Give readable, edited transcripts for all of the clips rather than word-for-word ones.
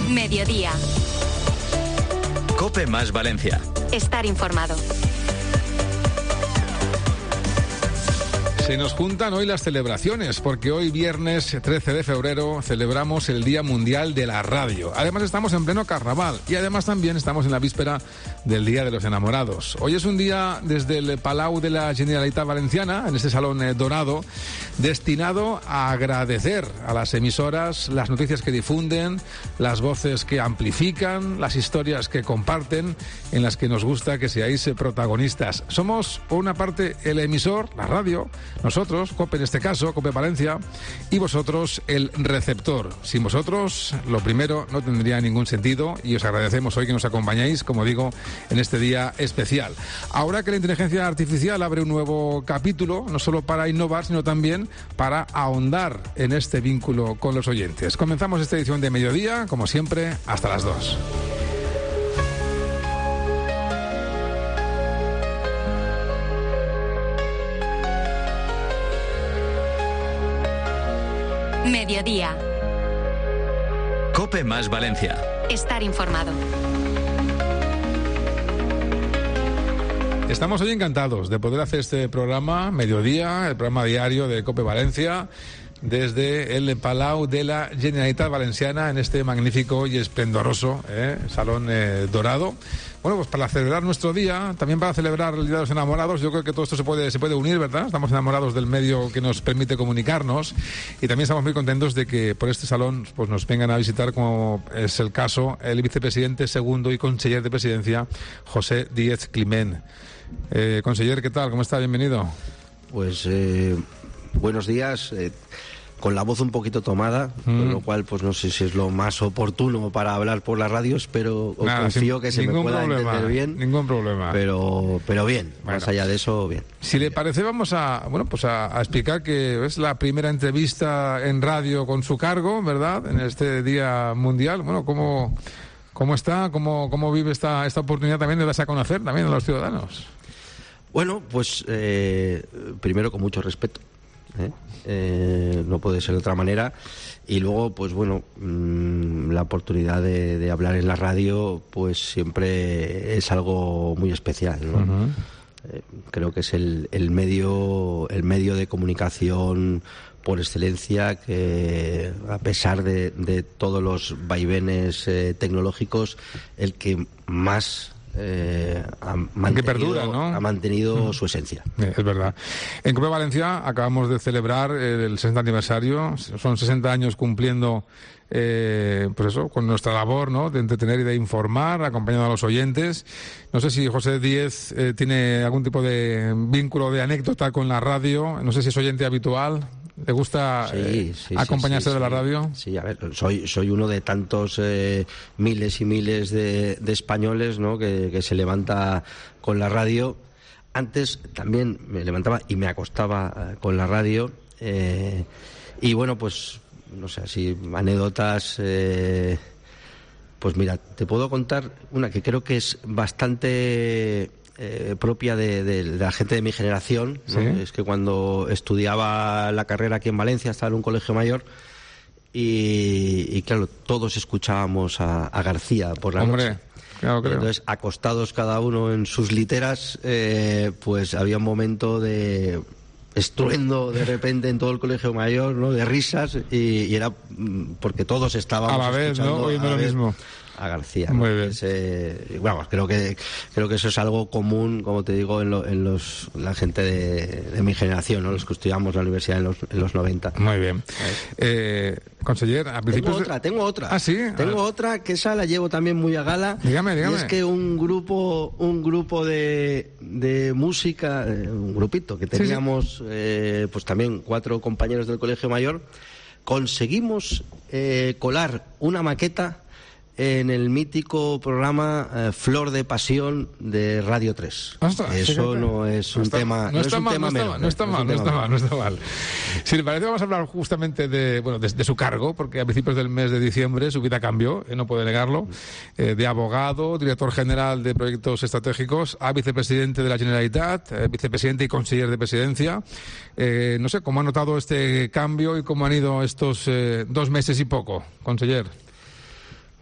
Mediodía. COPE más Valencia. Estar informado. Se nos juntan hoy las celebraciones, porque hoy viernes 13 de febrero celebramos el Día Mundial de la Radio. Además estamos en pleno carnaval y además también estamos en la víspera del Día de los Enamorados. Hoy es un día desde el Palau de la Generalitat Valenciana, en este salón dorado, destinado a agradecer a las emisoras las noticias que difunden, las voces que amplifican, las historias que comparten, en las que nos gusta que seáis protagonistas. Somos, por una parte, el emisor, la radio, nosotros, COPE en este caso, COPE Valencia, y vosotros el receptor. Sin vosotros, lo primero no tendría ningún sentido y os agradecemos hoy que nos acompañéis, como digo, en este día especial. Ahora que la inteligencia artificial abre un nuevo capítulo, no solo para innovar, sino también para ahondar en este vínculo con los oyentes. Comenzamos esta edición de Mediodía, como siempre, hasta las 2. Mediodía. COPE más Valencia. Estar informado. Estamos hoy encantados de poder hacer este programa Mediodía, el programa diario de COPE Valencia, desde el Palau de la Generalitat Valenciana, en este magnífico y esplendoroso salón dorado. Bueno, pues para celebrar nuestro día, también para celebrar el Día de los Enamorados, yo creo que todo esto se puede unir, ¿verdad? Estamos enamorados del medio que nos permite comunicarnos y también estamos muy contentos de que por este salón pues nos vengan a visitar, como es el caso, el vicepresidente segundo y conseller de presidencia, José Díez Climent. Conseller, ¿qué tal? ¿Cómo está? Bienvenido. Pues buenos días. Con la voz un poquito tomada, con lo cual pues no sé si es lo más oportuno para hablar por las radios, pero confío que se me pueda entender bien. Ningún problema. Pero bien, bueno, más allá de eso, bien. Si le parece, vamos a explicar que es la primera entrevista en radio con su cargo, ¿verdad? En este Día Mundial. Bueno, ¿cómo está? ¿Cómo vive esta oportunidad también de darse a conocer también a los ciudadanos? Bueno, pues primero con mucho respeto. No puede ser de otra manera, y luego pues bueno, la oportunidad de hablar en la radio pues siempre es algo muy especial, ¿no? Uh-huh. Creo que es el medio de comunicación por excelencia, que a pesar de todos los vaivenes tecnológicos, el que más ha mantenido su esencia. Es verdad. En COPE Valencia acabamos de celebrar el 60 aniversario. Son 60 años cumpliendo pues eso, con nuestra labor, ¿no?, de entretener y de informar, acompañando a los oyentes. No sé si José Díez tiene algún tipo de vínculo, de anécdota con la radio. No sé si es oyente habitual. ¿Le gusta acompañarse de la radio? Sí, a ver, soy uno de tantos miles y miles de españoles, ¿no?, que se levanta con la radio. Antes también me levantaba y me acostaba con la radio. Y bueno, pues no sé, así anécdotas. Pues mira, te puedo contar una que creo que es bastante propia de la gente de mi generación, ¿no? ¿Sí? Es que cuando estudiaba la carrera aquí en Valencia, estaba en un colegio mayor y claro, todos escuchábamos a García por la noche. Claro, creo. Entonces, acostados cada uno en sus literas, pues había un momento de estruendo de repente en todo el colegio mayor, ¿no?, de risas, y era porque todos estábamos a la vez, ¿no?, oyendo lo mismo. A García, muy ¿no? bien. Bueno, creo que eso es algo común, como te digo, en la gente de mi generación, ¿no?, los que estudiamos la universidad en los 90. Muy bien. Conseller, a principios Tengo otra. ¿Ah, sí? Tengo otra que esa la llevo también muy a gala. Dígame. Y es que un grupo de música, un grupito que teníamos, pues también 4 compañeros del colegio mayor, conseguimos colar una maqueta en el mítico programa Flor de Pasión de Radio 3. Eso no es un tema menor. No está mal. Si le parece, vamos a hablar justamente de su cargo, porque a principios del mes de diciembre su vida cambió, no puede negarlo, de abogado, director general de proyectos estratégicos, a vicepresidente de la Generalitat, vicepresidente y conseller de presidencia. No sé, ¿cómo ha notado este cambio y cómo han ido estos 2 meses y poco, conseller?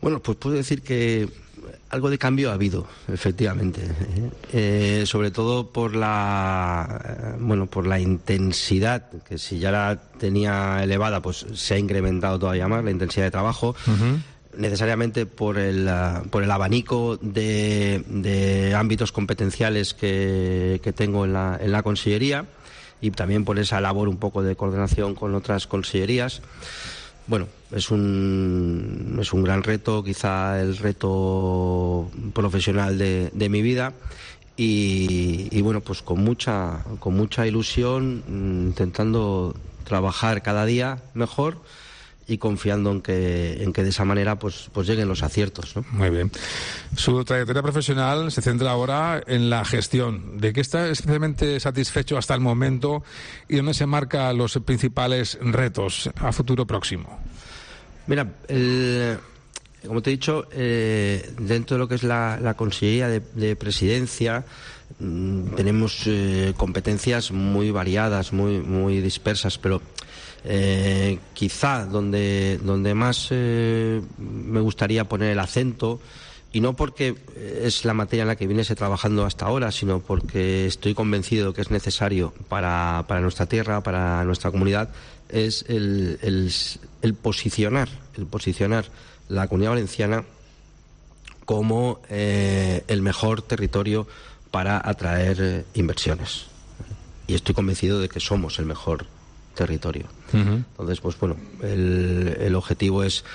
Bueno, pues puedo decir que algo de cambio ha habido, efectivamente, sobre todo por la intensidad, que si ya la tenía elevada, pues se ha incrementado todavía más la intensidad de trabajo. Necesariamente por el abanico de ámbitos competenciales que tengo en la consellería, y también por esa labor un poco de coordinación con otras consellerías. Bueno, es un gran reto, quizá el reto profesional de mi vida, y bueno, pues con mucha ilusión, intentando trabajar cada día mejor y confiando en que de esa manera pues lleguen los aciertos, ¿no? Muy bien. Su trayectoria profesional se centra ahora en la gestión. ¿De qué está especialmente satisfecho hasta el momento y dónde se marcan los principales retos a futuro próximo? Mira, como te he dicho, dentro de lo que es la Consellería de Presidencia, tenemos competencias muy variadas, muy dispersas, pero quizá donde más me gustaría poner el acento, y no porque es la materia en la que viniese trabajando hasta ahora, sino porque estoy convencido que es necesario para nuestra tierra, para nuestra comunidad, es el posicionar la Comunidad Valenciana como el mejor territorio para atraer inversiones. Y estoy convencido de que somos el mejor territorio. Entonces, pues bueno, el objetivo es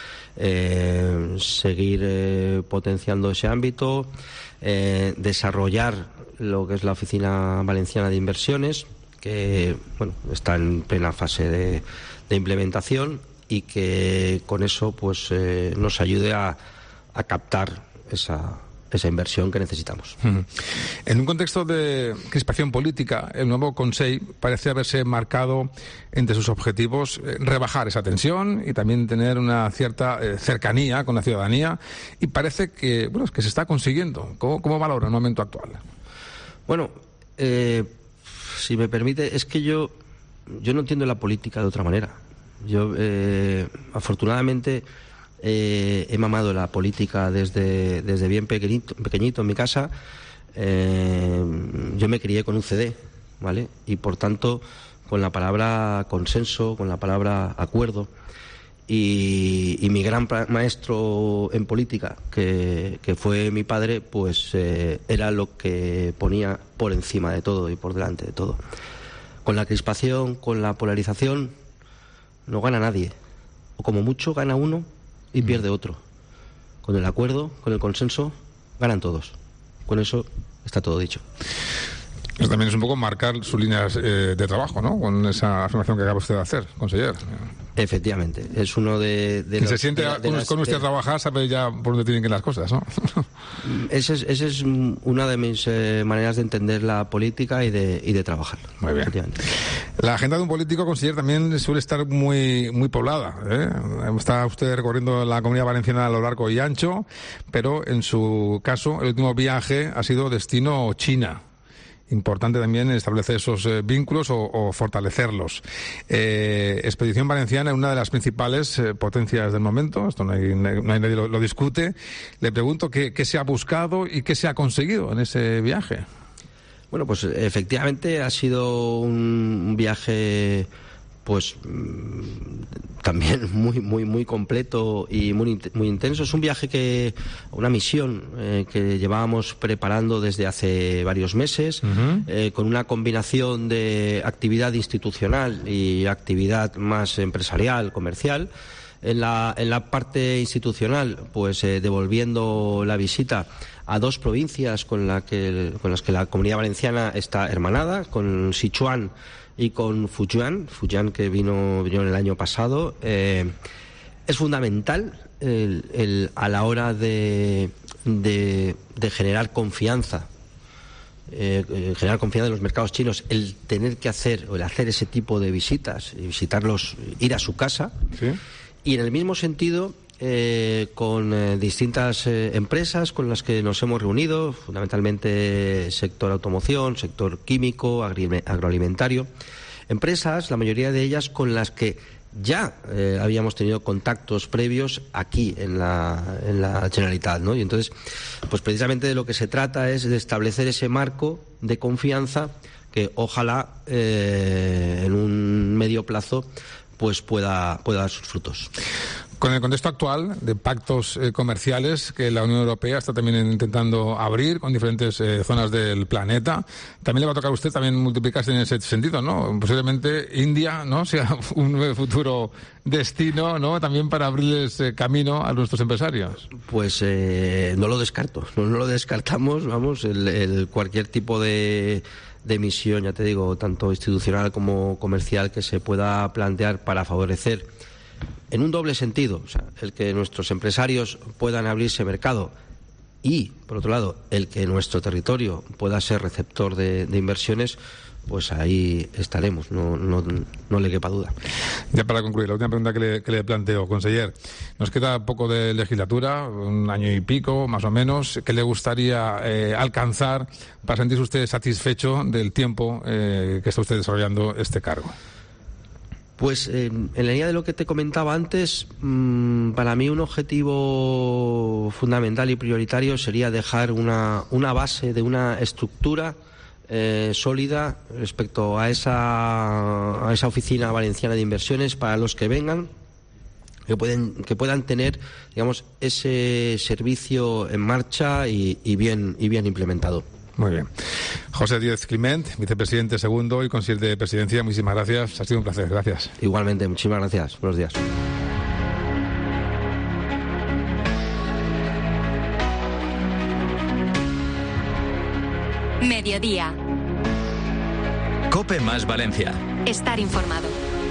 seguir potenciando ese ámbito, desarrollar lo que es la Oficina Valenciana de Inversiones, que bueno, está en plena fase de implementación, y que con eso pues nos ayude a captar esa inversión que necesitamos. En un contexto de crispación política, el nuevo Consell parece haberse marcado entre sus objetivos rebajar esa tensión y también tener una cierta cercanía con la ciudadanía, y parece que que se está consiguiendo. ¿Cómo valora el momento actual? Bueno, si me permite, es que yo no entiendo la política de otra manera. Yo, afortunadamente, he mamado la política desde bien pequeñito en mi casa. Yo me crié con un CD, ¿vale? Y por tanto, con la palabra consenso, con la palabra acuerdo, y mi gran maestro en política, que fue mi padre, pues era lo que ponía por encima de todo y por delante de todo. Con la crispación, con la polarización, no gana nadie, o como mucho gana uno y pierde otro. Con el acuerdo, con el consenso, ganan todos. Con eso está todo dicho. Eso también es un poco marcar sus líneas de trabajo, ¿no? Con esa afirmación que acaba usted de hacer, conseller. Efectivamente, es uno de los... Se siente con usted a trabajar, sabe ya por dónde tienen que ir las cosas, ¿no? Esa es una de mis maneras de entender la política y de trabajar. Muy bien. La agenda de un político, conseller, también suele estar muy poblada, ¿eh? Está usted recorriendo la Comunidad Valenciana a lo largo y ancho, pero en su caso, el último viaje ha sido destino China. Importante también establecer esos vínculos o fortalecerlos. Expedición Valenciana es una de las principales potencias del momento. Esto no hay nadie lo discute. Le pregunto qué se ha buscado y qué se ha conseguido en ese viaje. Bueno, pues efectivamente ha sido un viaje pues también muy completo y muy intenso. Es un viaje una misión que llevábamos preparando desde hace varios meses, con una combinación de actividad institucional y actividad más empresarial, comercial. En la parte institucional, pues devolviendo la visita a dos provincias con las que la Comunidad Valenciana está hermanada, con Sichuan y con Fujian que vino en el año pasado. Es fundamental a la hora de generar confianza, generar confianza en los mercados chinos, el tener que hacer ese tipo de visitas y visitarlos, ir a su casa. ¿Sí? Y en el mismo sentido, con distintas empresas con las que nos hemos reunido, fundamentalmente sector automoción, sector químico, agroalimentario, empresas, la mayoría de ellas con las que ya habíamos tenido contactos previos aquí en la Generalitat, ¿no? Y entonces, pues precisamente de lo que se trata es de establecer ese marco de confianza que ojalá en un medio plazo pues pueda dar sus frutos. Con el contexto actual de pactos comerciales que la Unión Europea está también intentando abrir con diferentes zonas del planeta, también le va a tocar a usted también multiplicarse en ese sentido, ¿no? Posiblemente India, ¿no?, sea un futuro destino, ¿no?, también para abrirles camino a nuestros empresarios. Pues no lo descarto, no lo descartamos, vamos, cualquier tipo de misión, ya te digo, tanto institucional como comercial que se pueda plantear para favorecer en un doble sentido, o sea, el que nuestros empresarios puedan abrirse mercado y, por otro lado, el que nuestro territorio pueda ser receptor de inversiones, pues ahí estaremos, no le quepa duda. Ya para concluir, la última pregunta que le planteo, conseller. Nos queda poco de legislatura, 1 año y pico, más o menos. ¿Qué le gustaría alcanzar para sentirse usted satisfecho del tiempo que está usted desarrollando este cargo? Pues en la línea de lo que te comentaba antes, para mí un objetivo fundamental y prioritario sería dejar una base de una estructura sólida respecto a esa oficina valenciana de inversiones para los que vengan, que puedan tener, digamos, ese servicio en marcha y bien implementado. Muy bien. José Díez Climent, vicepresidente segundo y consejero de presidencia, muchísimas gracias. Ha sido un placer. Gracias. Igualmente, muchísimas gracias. Buenos días. Mediodía. COPE más Valencia. Estar informado.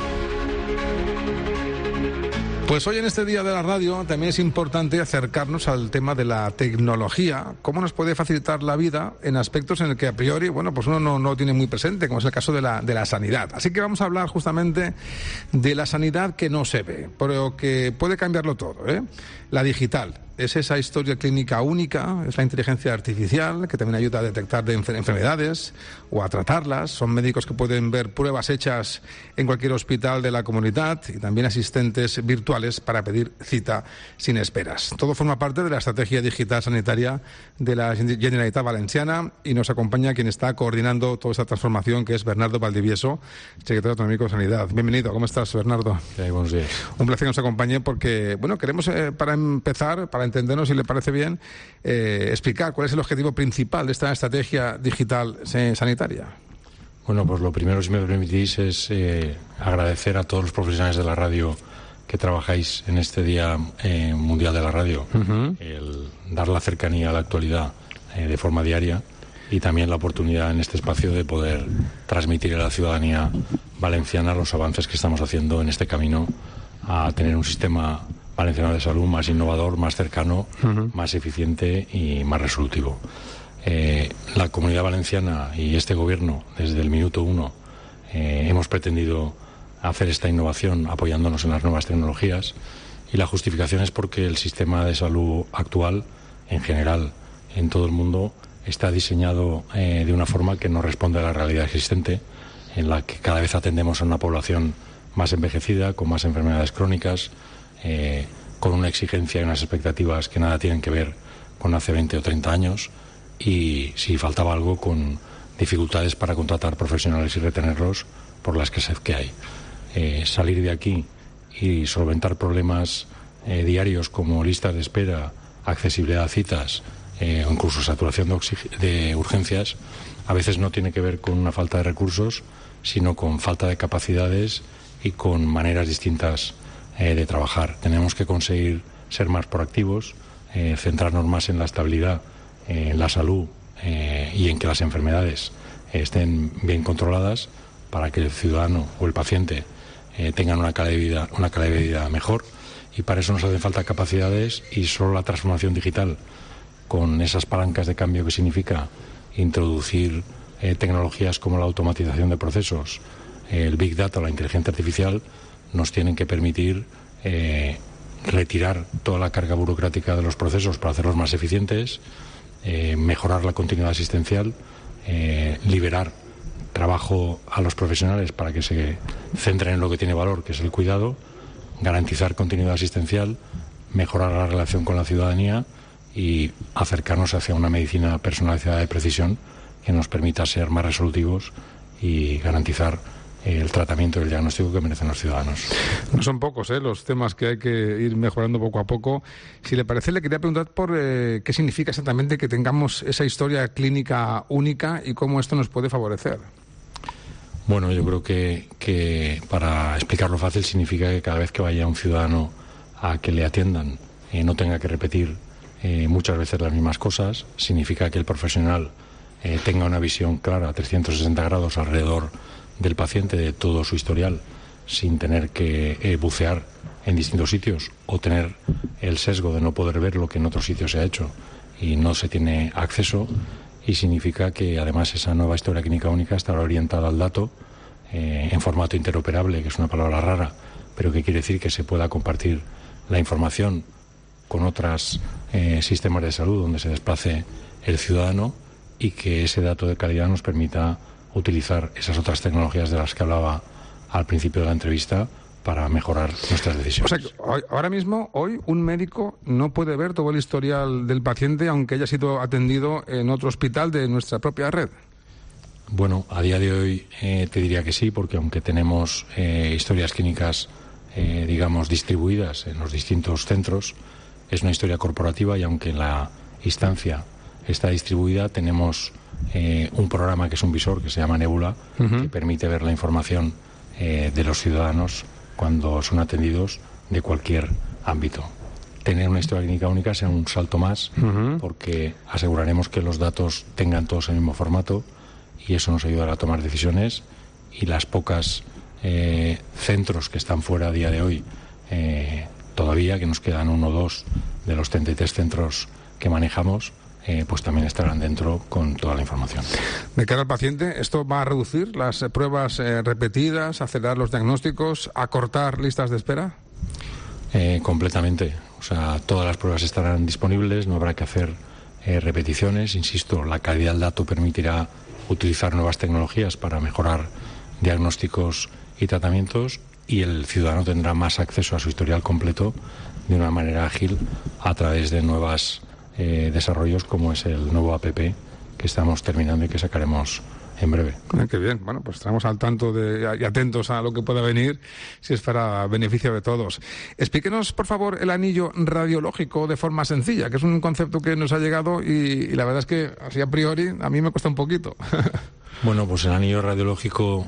Pues hoy en este Día de la Radio también es importante acercarnos al tema de la tecnología, cómo nos puede facilitar la vida en aspectos en el que a priori, bueno, pues uno no lo tiene muy presente, como es el caso de la sanidad. Así que vamos a hablar justamente de la sanidad que no se ve, pero que puede cambiarlo todo, ¿eh? La digital. Es esa historia clínica única, es la inteligencia artificial que también ayuda a detectar enfermedades o a tratarlas. Son médicos que pueden ver pruebas hechas en cualquier hospital de la comunidad y también asistentes virtuales para pedir cita sin esperas. Todo forma parte de la estrategia digital sanitaria de la Generalitat Valenciana y nos acompaña quien está coordinando toda esta transformación, que es Bernardo Valdivieso, secretario autonómico de Sanidad. Bienvenido, ¿cómo estás, Bernardo? Buenos días. Un placer que nos acompañe porque, bueno, queremos para empezar, para entendernos, si le parece bien, explicar cuál es el objetivo principal de esta estrategia digital sanitaria. Bueno, pues lo primero, si me permitís, es agradecer a todos los profesionales de la radio que trabajáis en este Día Mundial de la Radio, el dar la cercanía a la actualidad de forma diaria y también la oportunidad en este espacio de poder transmitir a la ciudadanía valenciana los avances que estamos haciendo en este camino a tener un sistema valenciano de salud más innovador, más cercano, más eficiente y más resolutivo. La Comunidad Valenciana y este Gobierno, desde el minuto 1, hemos pretendido hacer esta innovación apoyándonos en las nuevas tecnologías, y la justificación es porque el sistema de salud actual, en general, en todo el mundo, está diseñado de una forma que no responde a la realidad existente, en la que cada vez atendemos a una población más envejecida, con más enfermedades crónicas, con una exigencia y unas expectativas que nada tienen que ver con hace 20 o 30 años, y si faltaba algo, con dificultades para contratar profesionales y retenerlos por la escasez que hay. Salir de aquí y solventar problemas diarios como listas de espera, accesibilidad a citas o incluso saturación de urgencias, a veces no tiene que ver con una falta de recursos, sino con falta de capacidades y con maneras distintas de trabajar. Tenemos que conseguir ser más proactivos, centrarnos más en la estabilidad, en la salud y en que las enfermedades estén bien controladas para que el ciudadano o el paciente tengan una calidad de vida mejor, y para eso nos hacen falta capacidades, y solo la transformación digital, con esas palancas de cambio que significa introducir tecnologías como la automatización de procesos, el Big Data o la inteligencia artificial, nos tienen que permitir retirar toda la carga burocrática de los procesos para hacerlos más eficientes, mejorar la continuidad asistencial, liberar trabajo a los profesionales para que se centren en lo que tiene valor, que es el cuidado, garantizar continuidad asistencial, mejorar la relación con la ciudadanía y acercarnos hacia una medicina personalizada de precisión que nos permita ser más resolutivos y garantizar el tratamiento y el diagnóstico que merecen los ciudadanos. No son pocos los temas que hay que ir mejorando poco a poco. Si le parece, le quería preguntar por qué significa exactamente que tengamos esa historia clínica única y cómo esto nos puede favorecer. Bueno, yo creo que para explicarlo fácil significa que cada vez que vaya un ciudadano a que le atiendan no tenga que repetir muchas veces las mismas cosas. Significa que el profesional tenga una visión clara, 360 grados alrededor del paciente, de todo su historial, sin tener que bucear en distintos sitios o tener el sesgo de no poder ver lo que en otros sitios se ha hecho y no se tiene acceso. Y significa que además esa nueva historia clínica única estará orientada al dato en formato interoperable, que es una palabra rara, pero que quiere decir que se pueda compartir la información con otros sistemas de salud donde se desplace el ciudadano y que ese dato de calidad nos permita utilizar esas otras tecnologías de las que hablaba al principio de la entrevista para mejorar nuestras decisiones. O sea, que ahora mismo, hoy, un médico no puede ver todo el historial del paciente aunque haya sido atendido en otro hospital de nuestra propia red. Bueno, a día de hoy te diría que sí, porque aunque tenemos historias clínicas, digamos, distribuidas en los distintos centros, es una historia corporativa y aunque la instancia está distribuida, tenemos un programa que es un visor que se llama Nebula, que permite ver la información de los ciudadanos cuando son atendidos de cualquier ámbito. Tener una historia clínica única será un salto más, porque aseguraremos que los datos tengan todos el mismo formato y eso nos ayudará a tomar decisiones, y las pocas centros que están fuera a día de hoy, todavía, que nos quedan 1 o 2 de los 33 centros que manejamos, pues también estarán dentro con toda la información. De cara al paciente, ¿esto va a reducir las pruebas repetidas, acelerar los diagnósticos, acortar listas de espera? Completamente. O sea, todas las pruebas estarán disponibles, no habrá que hacer repeticiones. Insisto, la calidad del dato permitirá utilizar nuevas tecnologías para mejorar diagnósticos y tratamientos, y el ciudadano tendrá más acceso a su historial completo de una manera ágil a través de nuevos desarrollos como es el nuevo app que estamos terminando y que sacaremos en breve. Qué bien. Bueno, pues estamos al tanto y atentos a lo que pueda venir, si es para beneficio de todos. Explíquenos, por favor, el anillo radiológico de forma sencilla, que es un concepto que nos ha llegado y la verdad es que, así a priori, a mí me cuesta un poquito. Bueno, pues el anillo radiológico,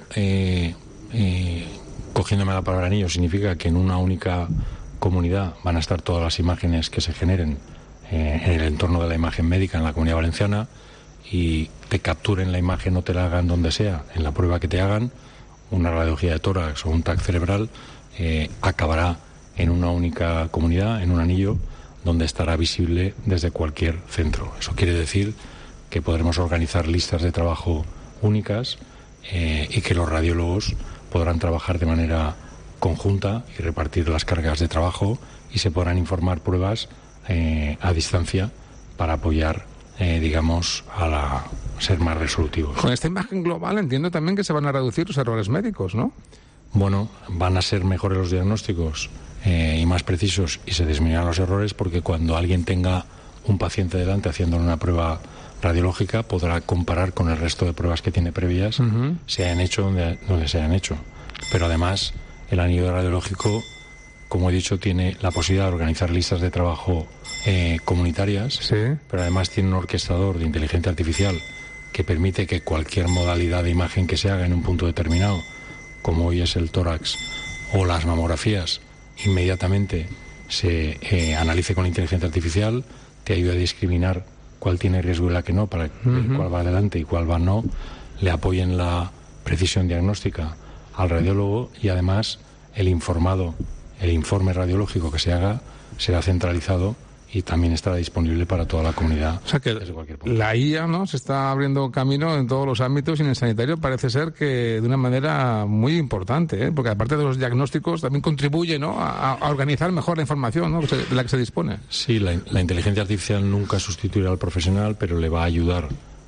cogiéndome la palabra anillo, significa que en una única comunidad van a estar todas las imágenes que se generen en el entorno de la imagen médica en la Comunidad Valenciana, y te capturen la imagen o te la hagan donde sea, en la prueba que te hagan, una radiología de tórax o un TAC cerebral, acabará en una única comunidad, en un anillo, donde estará visible desde cualquier centro. Eso quiere decir que podremos organizar listas de trabajo únicas y que los radiólogos podrán trabajar de manera conjunta y repartir las cargas de trabajo, y se podrán informar pruebas a distancia para apoyar, digamos, a ser más resolutivos. Con esta imagen global entiendo también que se van a reducir los errores médicos, ¿no? Bueno, van a ser mejores los diagnósticos y más precisos, y se disminuirán los errores, porque cuando alguien tenga un paciente delante haciéndole una prueba radiológica, podrá comparar con el resto de pruebas que tiene previas, se hayan hecho donde se hayan hecho. Pero además, el anillo radiológico, como he dicho, tiene la posibilidad de organizar listas de trabajo comunitarias, sí, pero además tiene un orquestador de inteligencia artificial que permite que cualquier modalidad de imagen que se haga en un punto determinado, como hoy es el tórax o las mamografías, inmediatamente se analice con inteligencia artificial, te ayude a discriminar cuál tiene riesgo y la que no, para cuál va adelante y cuál va no, le apoyen la precisión diagnóstica al radiólogo, y además el informe radiológico que se haga será centralizado y también estará disponible para toda la comunidad. O sea que desde cualquier punto. La IA, ¿no?, se está abriendo camino en todos los ámbitos, y en el sanitario parece ser que de una manera muy importante, porque aparte de los diagnósticos también contribuye, ¿no?, a organizar mejor la información, ¿no?, de la que se dispone. Sí, la inteligencia artificial nunca sustituirá al profesional, pero le va a ayudar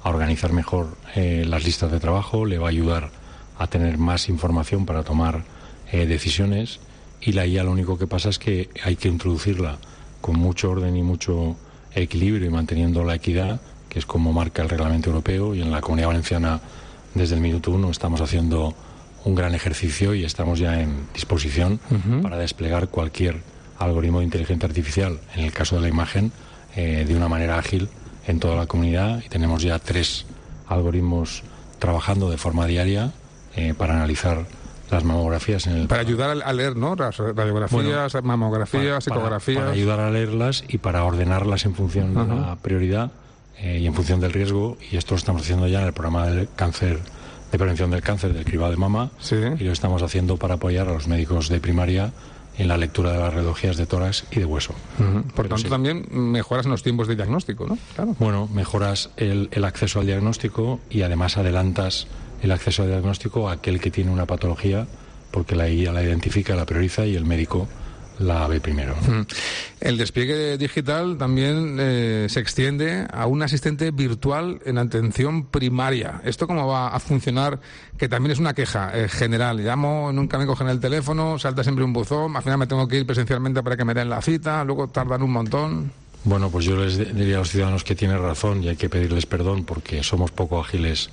a organizar mejor las listas de trabajo, le va a ayudar a tener más información para tomar decisiones, y la IA lo único que pasa es que hay que introducirla con mucho orden y mucho equilibrio y manteniendo la equidad, que es como marca el reglamento europeo, y en la Comunidad Valenciana desde el minuto 1 estamos haciendo un gran ejercicio y estamos ya en disposición para desplegar cualquier algoritmo de inteligencia artificial, en el caso de la imagen, de una manera ágil en toda la comunidad, y tenemos ya 3 algoritmos trabajando de forma diaria para analizar las mamografías para ayudar a leer, ¿no? Las radiografías, mamografías, ecografías. Para ayudar a leerlas y para ordenarlas en función de la prioridad y en función del riesgo, y esto lo estamos haciendo ya en el programa del cáncer, de prevención del cáncer del cribado de mama, y lo estamos haciendo para apoyar a los médicos de primaria en la lectura de las radiologías de tórax y de hueso. Por tanto, también mejoras en los tiempos de diagnóstico, ¿no? Claro. Bueno, mejoras el acceso al diagnóstico, y además adelantas el acceso al diagnóstico a aquel que tiene una patología, porque la guía la identifica, la prioriza, y el médico la ve primero. El despliegue digital también se extiende a un asistente virtual en atención primaria. ¿Esto cómo va a funcionar? Que también es una queja general. Llamo, nunca me cogen el teléfono, salta siempre un buzón, al final me tengo que ir presencialmente para que me den la cita, luego tardan un montón. Bueno, pues yo les diría a los ciudadanos que tienen razón y hay que pedirles perdón porque somos poco ágiles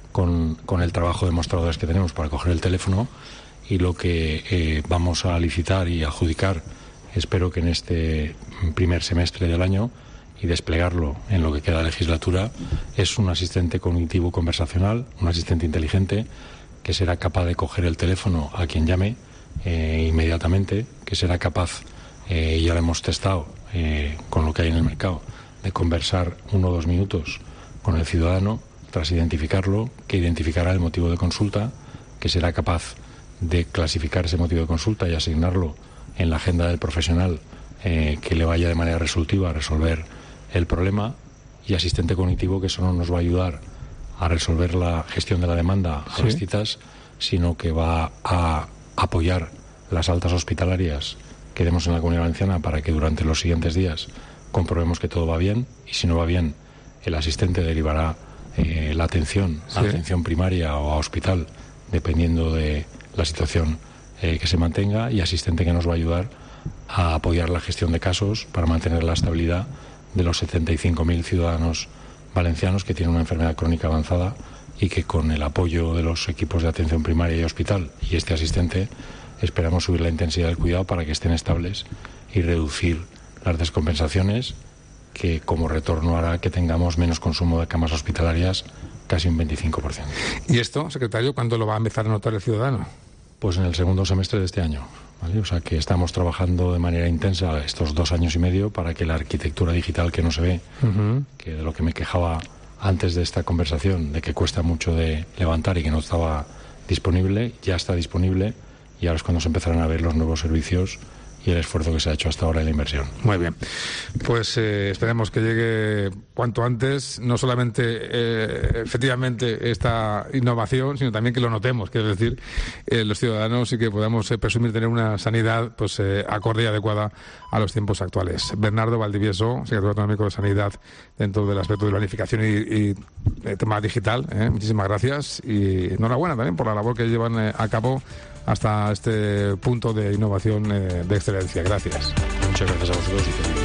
con el trabajo de mostradores que tenemos para coger el teléfono, y lo que vamos a licitar y adjudicar, espero que en este primer semestre del año, y desplegarlo en lo que queda de legislatura, es un asistente cognitivo conversacional, un asistente inteligente que será capaz de coger el teléfono a quien llame inmediatamente, que será capaz, y ya lo hemos testado con lo que hay en el mercado, de conversar 1 o 2 minutos con el ciudadano tras identificarlo, que identificará el motivo de consulta, que será capaz de clasificar ese motivo de consulta y asignarlo en la agenda del profesional que le vaya de manera resolutiva a resolver el problema, y asistente cognitivo, que eso no nos va a ayudar a resolver la gestión de la demanda a las citas, sino que va a apoyar las altas hospitalarias que demos en la Comunidad Valenciana para que durante los siguientes días comprobemos que todo va bien, y si no va bien, el asistente derivará la atención a atención primaria o a hospital, dependiendo de la situación que se mantenga, y asistente que nos va a ayudar a apoyar la gestión de casos para mantener la estabilidad de los 75.000 ciudadanos valencianos que tienen una enfermedad crónica avanzada, y que con el apoyo de los equipos de atención primaria y hospital y este asistente esperamos subir la intensidad del cuidado para que estén estables y reducir las descompensaciones, que como retorno hará que tengamos menos consumo de camas hospitalarias, casi un 25%. ¿Y esto, secretario, cuándo lo va a empezar a notar el ciudadano? Pues en el segundo semestre de este año, ¿vale? O sea que estamos trabajando de manera intensa estos 2 años y medio para que la arquitectura digital que no se ve, que de lo que me quejaba antes de esta conversación, de que cuesta mucho de levantar y que no estaba disponible, ya está disponible, y ahora es cuando se empezarán a ver los nuevos servicios y el esfuerzo que se ha hecho hasta ahora en la inversión. Muy bien. Pues esperemos que llegue cuanto antes, no solamente efectivamente esta innovación, sino también que lo notemos, quiero decir, los ciudadanos, y que podamos presumir tener una sanidad pues acorde y adecuada a los tiempos actuales. Bernardo Valdivieso, secretario autonómico de Sanidad, dentro del aspecto de planificación y tema digital, muchísimas gracias, y enhorabuena también por la labor que llevan a cabo hasta este punto de innovación de excelencia. Gracias. Muchas gracias a vosotros.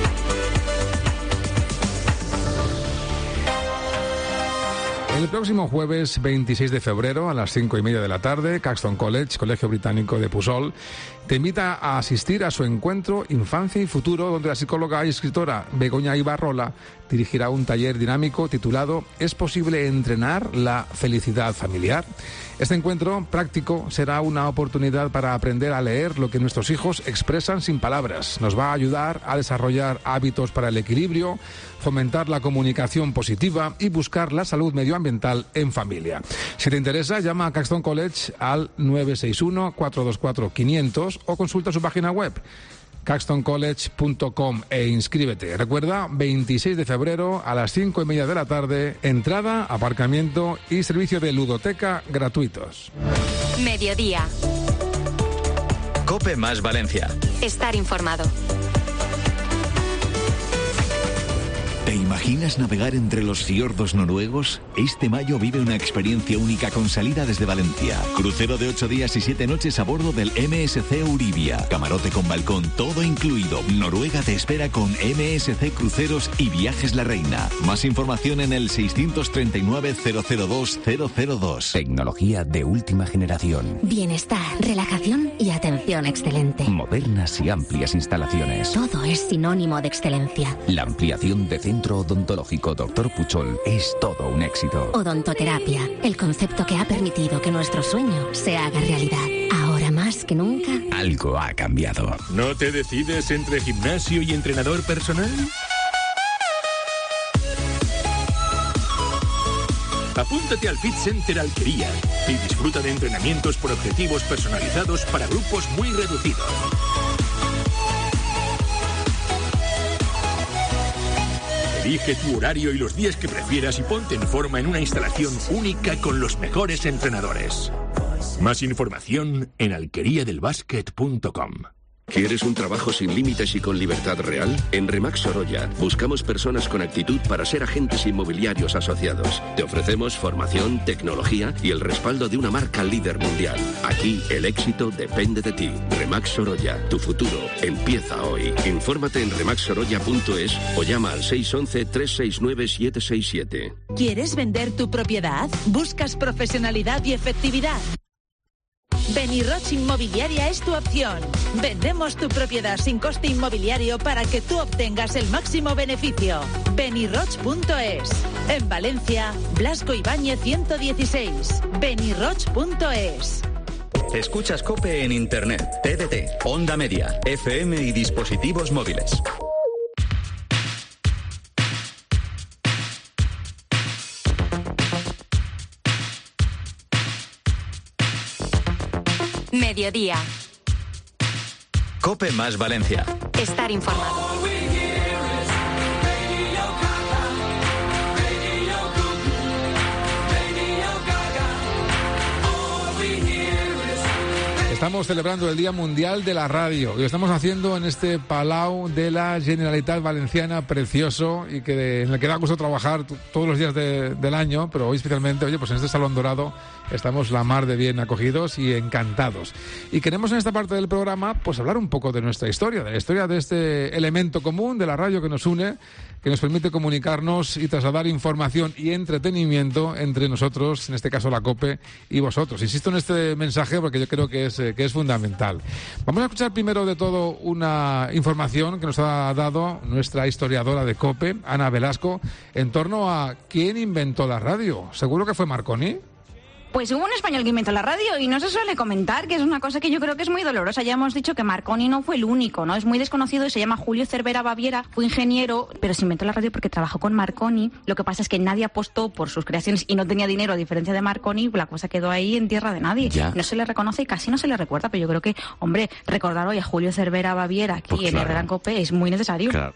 El próximo jueves 26 de febrero a las 5:30 de la tarde, Caxton College, Colegio Británico de Pusol, te invita a asistir a su encuentro Infancia y Futuro, donde la psicóloga y escritora Begoña Ibarrola dirigirá un taller dinámico titulado ¿Es posible entrenar la felicidad familiar? Este encuentro práctico será una oportunidad para aprender a leer lo que nuestros hijos expresan sin palabras. Nos va a ayudar a desarrollar hábitos para el equilibrio, fomentar la comunicación positiva y buscar la salud medioambiental en familia. Si te interesa, llama a Caxton College al 961-424-500 o consulta su página web caxtoncollege.com e inscríbete. Recuerda, 26 de febrero a las 5:30 de la tarde, entrada, aparcamiento y servicio de ludoteca gratuitos. Mediodía. COPE más Valencia. Estar informado. ¿Te imaginas imaginas navegar entre los fiordos noruegos? Este mayo vive una experiencia única con salida desde Valencia. Crucero de 8 días y 7 noches a bordo del MSC Euribia. Camarote con balcón, todo incluido. Noruega te espera con MSC Cruceros y Viajes La Reina. Más información en el 639-002-002. Tecnología de última generación. Bienestar, relajación y atención excelente. Modernas y amplias instalaciones. Todo es sinónimo de excelencia. La ampliación de Centro Odontológico Dr. Puchol es todo un éxito. Odontoterapia, el concepto que ha permitido que nuestro sueño se haga realidad. Ahora más que nunca, algo ha cambiado. ¿No te decides entre gimnasio y entrenador personal? Apúntate al Fit Center Alquería y disfruta de entrenamientos por objetivos personalizados para grupos muy reducidos. Elige tu horario y los días que prefieras y ponte en forma en una instalación única con los mejores entrenadores. Más información en alqueriadelbasket.com. ¿Quieres un trabajo sin límites y con libertad real? En Remax Sorolla buscamos personas con actitud para ser agentes inmobiliarios asociados. Te ofrecemos formación, tecnología y el respaldo de una marca líder mundial. Aquí el éxito depende de ti. Remax Sorolla, tu futuro empieza hoy. Infórmate en remaxsorolla.es o llama al 611-369-767. ¿Quieres vender tu propiedad? ¿Buscas profesionalidad y efectividad? Beniroch Inmobiliaria es tu opción. Vendemos tu propiedad sin coste inmobiliario para que tú obtengas el máximo beneficio. Beniroch.es. En Valencia, Blasco Ibáñez 116. Beniroch.es. Escuchas COPE en Internet, TDT, Onda Media, FM y dispositivos móviles. Mediodía. COPE más Valencia. Estar informado. Estamos celebrando el Día Mundial de la Radio y lo estamos haciendo en este Palau de la Generalitat Valenciana precioso y en el que da gusto trabajar todos los días del año, pero hoy especialmente, pues en este Salón Dorado estamos la mar de bien acogidos y encantados. Y queremos en esta parte del programa pues hablar un poco de nuestra historia, de la historia de este elemento común de la radio que nos une, que nos permite comunicarnos y trasladar información y entretenimiento entre nosotros, en este caso la COPE, y vosotros. Insisto en este mensaje porque yo creo que es fundamental. Vamos a escuchar primero de todo una información que nos ha dado nuestra historiadora de COPE, Ana Velasco, en torno a quién inventó la radio. ¿Seguro que fue Marconi? Pues hubo un español que inventó la radio y no se suele comentar, que es una cosa que yo creo que es muy dolorosa. Ya hemos dicho que Marconi no fue el único, ¿no? Es muy desconocido y se llama Julio Cervera Baviera, fue ingeniero, pero se inventó la radio porque trabajó con Marconi. Lo que pasa es que nadie apostó por sus creaciones y no tenía dinero, a diferencia de Marconi, la cosa quedó ahí en tierra de nadie. Ya. No se le reconoce y casi no se le recuerda, pero yo creo que, hombre, recordar hoy a Julio Cervera Baviera aquí pues en Herrera en COPE es muy necesario. Claro.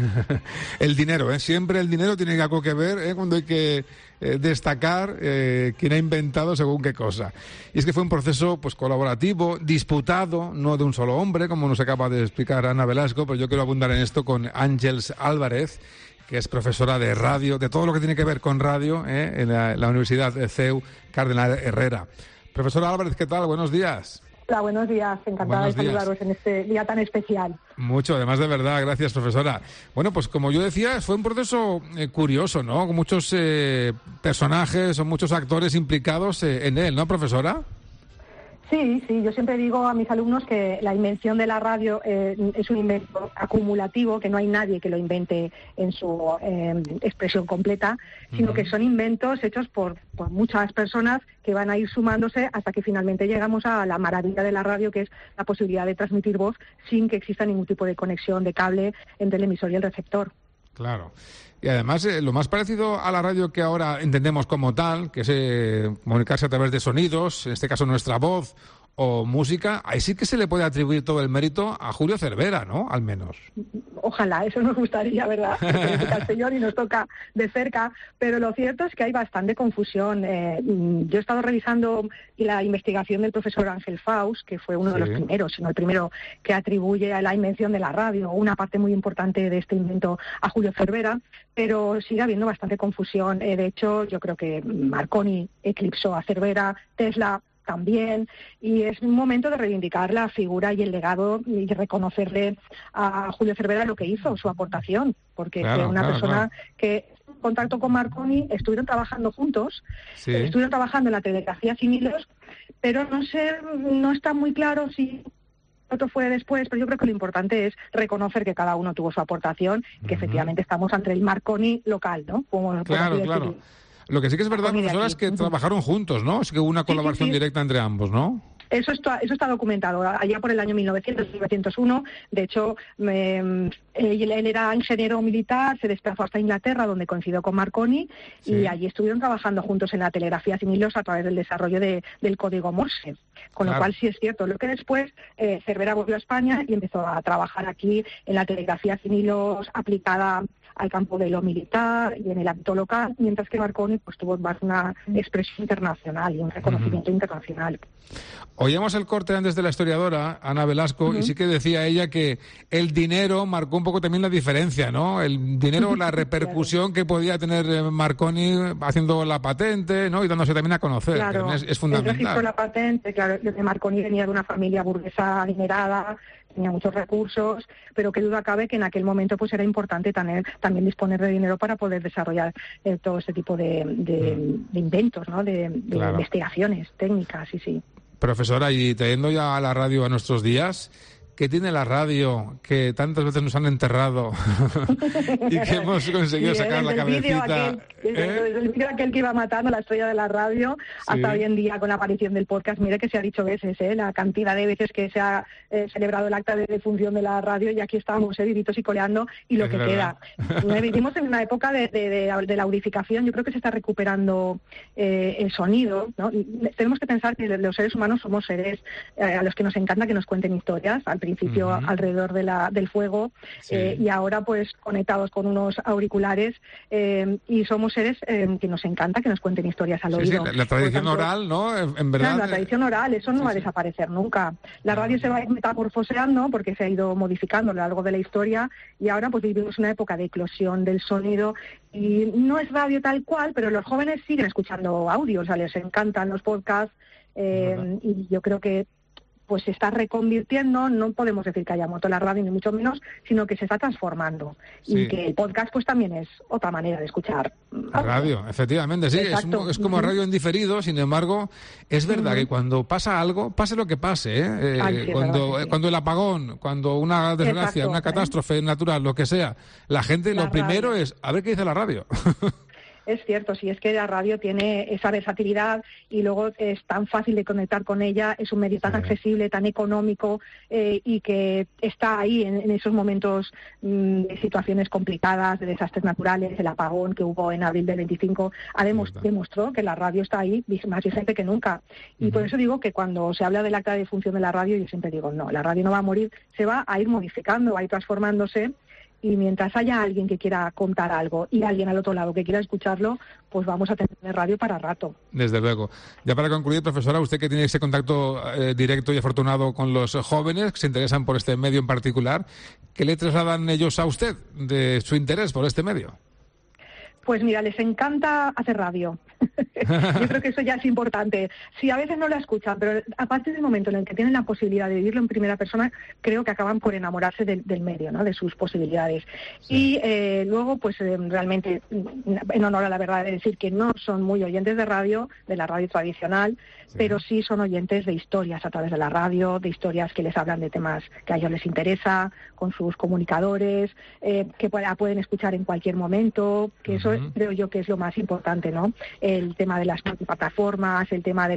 El dinero, siempre el dinero tiene algo que ver cuando hay que destacar quién ha inventado según qué cosa. Y es que fue un proceso pues colaborativo, disputado, no de un solo hombre, como nos acaba de explicar Ana Velasco, pero yo quiero abundar en esto con Ángels Álvarez, que es profesora de radio, de todo lo que tiene que ver con radio en la Universidad CEU Cardenal Herrera. Profesora Álvarez, ¿qué tal? Buenos días. Hola, buenos días. Encantada de saludaros en este día tan especial. Mucho, además de verdad. Gracias, profesora. Bueno, pues como yo decía, fue un proceso curioso, ¿no? Con muchos personajes o muchos actores implicados en él, ¿no, profesora? Sí, yo siempre digo a mis alumnos que la invención de la radio es un invento acumulativo, que no hay nadie que lo invente en su expresión completa, sino que son inventos hechos por muchas personas que van a ir sumándose hasta que finalmente llegamos a la maravilla de la radio, que es la posibilidad de transmitir voz sin que exista ningún tipo de conexión de cable entre el emisor y el receptor. Claro. Y además, lo más parecido a la radio que ahora entendemos como tal, que es comunicarse a través de sonidos, en este caso nuestra voz o música, ahí sí que se le puede atribuir todo el mérito a Julio Cervera, ¿no? Al menos. Ojalá, eso nos gustaría, ¿verdad? Porque es Castellón y nos toca de cerca, pero lo cierto es que hay bastante confusión. Yo he estado revisando la investigación del profesor Ángel Faust, que fue uno de los primeros, sino el primero que atribuye a la invención de la radio una parte muy importante de este invento a Julio Cervera, pero sigue habiendo bastante confusión. De hecho, yo creo que Marconi eclipsó a Cervera, Tesla también, y es un momento de reivindicar la figura y el legado y reconocerle a Julio Cervera lo que hizo, su aportación, porque fue una persona que en contacto con Marconi estuvieron trabajando juntos, estuvieron trabajando en la telegrafía sin hilos, pero no está muy claro si otro fue después, pero yo creo que lo importante es reconocer que cada uno tuvo su aportación y que efectivamente estamos ante el Marconi local, ¿no? Claro. Lo que sí que es verdad, profesora, es que trabajaron juntos, ¿no? Es que hubo una colaboración directa entre ambos, ¿no? Eso está documentado, allá por el año 1900-1901. De hecho, él era ingeniero militar, se desplazó hasta Inglaterra, donde coincidió con Marconi, y allí estuvieron trabajando juntos en la telegrafía sin hilos a través del desarrollo del código Morse. Con lo cual sí es cierto. Lo que después Cervera volvió a España y empezó a trabajar aquí en la telegrafía sin hilos aplicada al campo de lo militar y en el ámbito local, mientras que Marconi pues tuvo más una expresión internacional y un reconocimiento internacional. Oíamos el corte antes de la historiadora, Ana Velasco, y sí que decía ella que el dinero marcó un poco también la diferencia, ¿no? El dinero, la repercusión que podía tener Marconi haciendo la patente, ¿no? Y dándose también a conocer, claro, que es fundamental. El registro de la patente, claro, Marconi venía de una familia burguesa adinerada, tenía muchos recursos, pero qué duda cabe que en aquel momento pues era importante también disponer de dinero para poder desarrollar todo este tipo de inventos, ¿no? De investigaciones técnicas, sí. Profesora, y trayendo ya a la radio a nuestros días, ¿qué tiene la radio que tantas veces nos han enterrado y que hemos conseguido sacar la cabecita? Desde el vídeo aquel que iba matando la estrella de la radio hasta hoy en día con la aparición del podcast. Mire que se ha dicho veces, la cantidad de veces que se ha celebrado el acta de defunción de la radio, y aquí estábamos vivitos y coleando, y lo que queda. Vivimos en una época de la audificación. Yo creo que se está recuperando el sonido, ¿no? Tenemos que pensar que los seres humanos somos seres a los que nos encanta que nos cuenten historias, al principio alrededor del fuego, y ahora pues conectados con unos auriculares, y somos seres que nos encanta que nos cuenten historias al oído. La tradición oral, ¿no? En verdad. La tradición oral, eso no va a desaparecer nunca. La radio se va a ir metamorfoseando porque se ha ido modificando a lo largo de la historia, y ahora pues vivimos una época de eclosión del sonido, y no es radio tal cual, pero los jóvenes siguen escuchando audio, o sea, les encantan los podcasts, y yo creo que pues se está reconvirtiendo. No podemos decir que haya muerto la radio, ni mucho menos, sino que se está transformando. Y que el podcast pues también es otra manera de escuchar radio, efectivamente, sí. Es como radio en diferido. Sin embargo, es verdad que cuando pasa algo, pase lo que pase, cuando el apagón, cuando una desgracia, una catástrofe natural, lo que sea, la gente lo primero es a ver qué dice la radio. Es cierto, sí, es que la radio tiene esa versatilidad, y luego es tan fácil de conectar con ella, es un medio tan accesible, tan económico, y que está ahí en esos momentos de situaciones complicadas, de desastres naturales. El apagón que hubo en abril del 25 demostró que la radio está ahí, más vigente que nunca. Y por eso digo que cuando se habla del acta de defunción de la radio, yo siempre digo, no, la radio no va a morir, se va a ir modificando, va a ir transformándose. Y mientras haya alguien que quiera contar algo y alguien al otro lado que quiera escucharlo, pues vamos a tener radio para rato. Desde luego. Ya para concluir, profesora, usted que tiene ese contacto directo y afortunado con los jóvenes que se interesan por este medio en particular, ¿qué le trasladan ellos a usted de su interés por este medio? Pues mira, les encanta hacer radio. Yo creo que eso ya es importante. Sí, a veces no la escuchan, pero a partir del momento en el que tienen la posibilidad de vivirlo en primera persona, creo que acaban por enamorarse del medio, ¿no? De sus posibilidades. Y luego, pues realmente, en honor a la verdad, de decir que no son muy oyentes de radio, de la radio tradicional, pero sí son oyentes de historias a través de la radio, de historias que les hablan de temas que a ellos les interesa, con sus comunicadores, que pueden escuchar en cualquier momento, que eso creo yo que es lo más importante, ¿no? El tema de las multiplataformas, el tema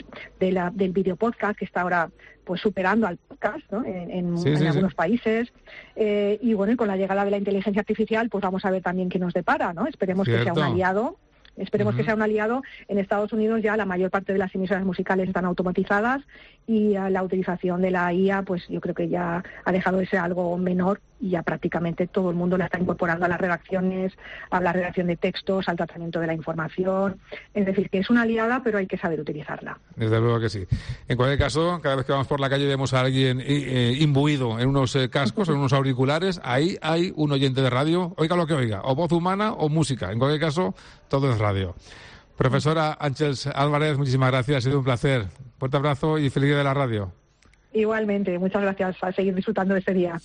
del video podcast, que está ahora pues superando al podcast, ¿no? en algunos países, y bueno, y con la llegada de la inteligencia artificial pues vamos a ver también qué nos depara, ¿no? Esperemos que sea un aliado. Esperemos que sea un aliado. En Estados Unidos ya la mayor parte de las emisoras musicales están automatizadas, y la utilización de la IA, pues yo creo que ya ha dejado de ser algo menor y ya prácticamente todo el mundo la está incorporando a las redacciones, a la redacción de textos, al tratamiento de la información. Es decir, que es una aliada, pero hay que saber utilizarla. Desde luego que sí. En cualquier caso, cada vez que vamos por la calle vemos a alguien imbuido en unos cascos, en unos auriculares, ahí hay un oyente de radio, oiga lo que oiga, o voz humana o música. En cualquier caso, todo es radio. Profesora Ángeles Álvarez, muchísimas gracias, ha sido un placer. Fuerte abrazo y feliz día de la radio. Igualmente, muchas gracias, a seguir disfrutando de este día.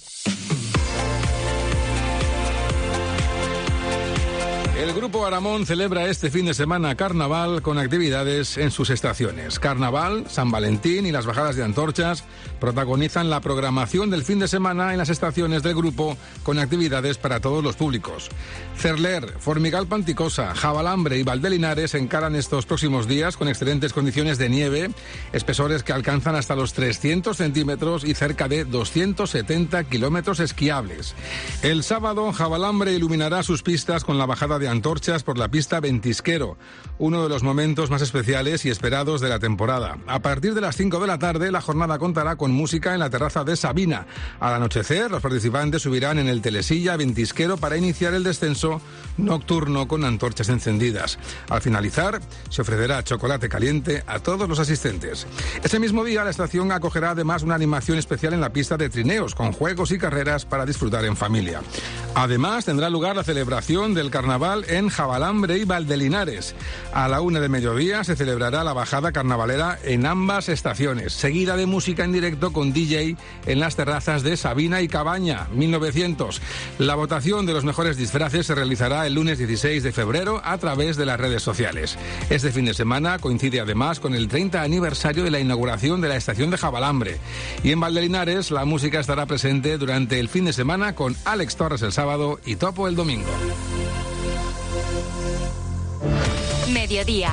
El Grupo Aramón celebra este fin de semana Carnaval con actividades en sus estaciones. Carnaval, San Valentín y las bajadas de antorchas protagonizan la programación del fin de semana en las estaciones del grupo con actividades para todos los públicos. Cerler, Formigal Panticosa, Javalambre y Valdelinares encaran estos próximos días con excelentes condiciones de nieve, espesores que alcanzan hasta los 300 centímetros y cerca de 270 kilómetros esquiables. El sábado, Javalambre iluminará sus pistas con la bajada de antorchas por la pista Ventisquero, uno de los momentos más especiales y esperados de la temporada. A partir de las 5 de la tarde, la jornada contará con música en la terraza de Sabina. Al anochecer, los participantes subirán en el telesilla Ventisquero para iniciar el descenso nocturno con antorchas encendidas. Al finalizar, se ofrecerá chocolate caliente a todos los asistentes. Ese mismo día, la estación acogerá además una animación especial en la pista de trineos, con juegos y carreras para disfrutar en familia. Además, tendrá lugar la celebración del carnaval en Javalambre y Valdelinares. A la 1 de mediodía se celebrará la bajada carnavalera en ambas estaciones, seguida de música en directo con DJ en las terrazas de Sabina y Cabaña, 1900. La votación de los mejores disfraces se realizará el lunes 16 de febrero a través de las redes sociales. Este fin de semana coincide además con el 30 aniversario de la inauguración de la estación de Javalambre. Y en Valdelinares la música estará presente durante el fin de semana con Alex Torres el sábado y Topo el domingo. Mediodía.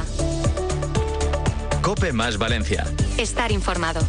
COPE más Valencia. Estar informado.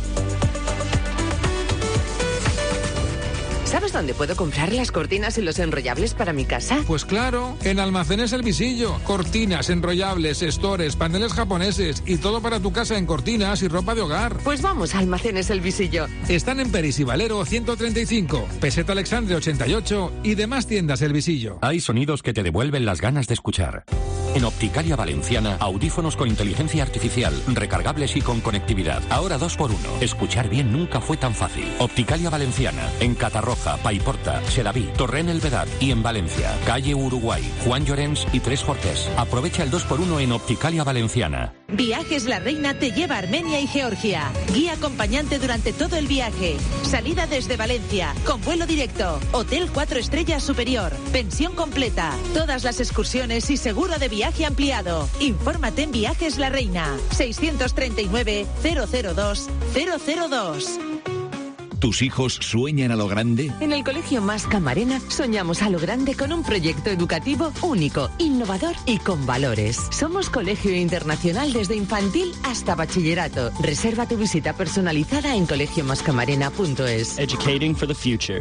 ¿Sabes dónde puedo comprar las cortinas y los enrollables para mi casa? Pues claro, en Almacenes El Visillo. Cortinas, enrollables, estores, paneles japoneses y todo para tu casa en cortinas y ropa de hogar. Pues vamos a Almacenes El Visillo. Están en Peris y Valero 135, Peseta Alexandre 88 y demás tiendas El Visillo. Hay sonidos que te devuelven las ganas de escuchar. En Opticalia Valenciana, audífonos con inteligencia artificial, recargables y con conectividad. Ahora 2x1. Escuchar bien nunca fue tan fácil. Opticalia Valenciana, en Catarroja, Paiporta, Sedaví, Torrent el Vedat y en Valencia. Calle Uruguay, Juan Llorens y Tres Fortés. Aprovecha el 2x1 en Opticalia Valenciana. Viajes La Reina te lleva a Armenia y Georgia. Guía acompañante durante todo el viaje. Salida desde Valencia, con vuelo directo. Hotel 4 estrellas superior. Pensión completa. Todas las excursiones y seguro de viaje ampliado. Infórmate en Viajes La Reina. 639 002 002. ¿Tus hijos sueñan a lo grande? En el Colegio Mas Camarena soñamos a lo grande con un proyecto educativo único, innovador y con valores. Somos colegio internacional desde infantil hasta bachillerato. Reserva tu visita personalizada en colegiomascamarena.es. Educating for the future.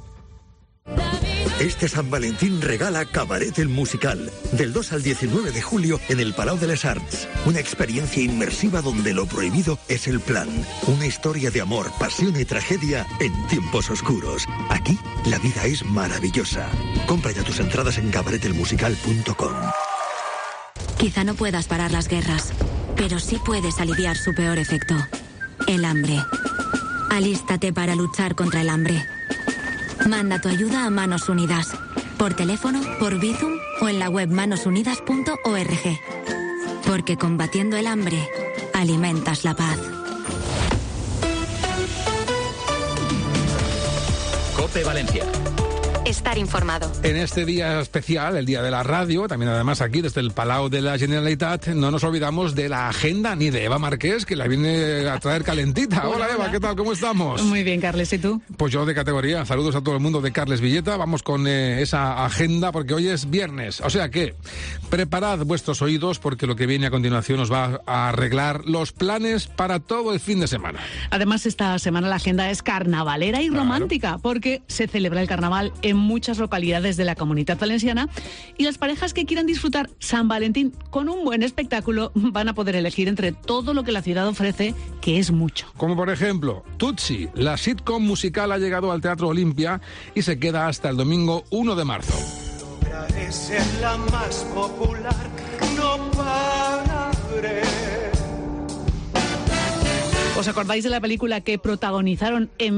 Este San Valentín regala Cabaret el Musical, del 2 al 19 de julio en el Palau de les Arts. Una experiencia inmersiva donde lo prohibido es el plan. Una historia de amor, pasión y tragedia en tiempos oscuros. Aquí la vida es maravillosa. Compra ya tus entradas en cabaretelmusical.com. Quizá no puedas parar las guerras, pero sí puedes aliviar su peor efecto: el hambre. Alístate para luchar contra el hambre. Manda tu ayuda a Manos Unidas, por teléfono, por Bizum o en la web manosunidas.org. Porque combatiendo el hambre, alimentas la paz. COPE Valencia. Estar informado. En este día especial, el Día de la Radio, también además aquí desde el Palau de la Generalitat, no nos olvidamos de la agenda ni de Eva Marqués, que la viene a traer calentita. Hola Eva, ¿qué tal? ¿Cómo estamos? Muy bien, Carles, ¿y tú? Pues yo de categoría. Saludos a todo el mundo de Carles Villeta. Vamos con esa agenda porque hoy es viernes. O sea que preparad vuestros oídos porque lo que viene a continuación os va a arreglar los planes para todo el fin de semana. Además, esta semana la agenda es carnavalera y romántica porque se celebra el carnaval en muchas localidades de la Comunitat Valenciana, y las parejas que quieran disfrutar San Valentín con un buen espectáculo van a poder elegir entre todo lo que la ciudad ofrece, que es mucho. Como por ejemplo, Tutsi, la sitcom musical ha llegado al Teatro Olimpia y se queda hasta el domingo 1 de marzo. Es ser la más popular, no pararé. ¿Os acordáis de la película que protagonizaron en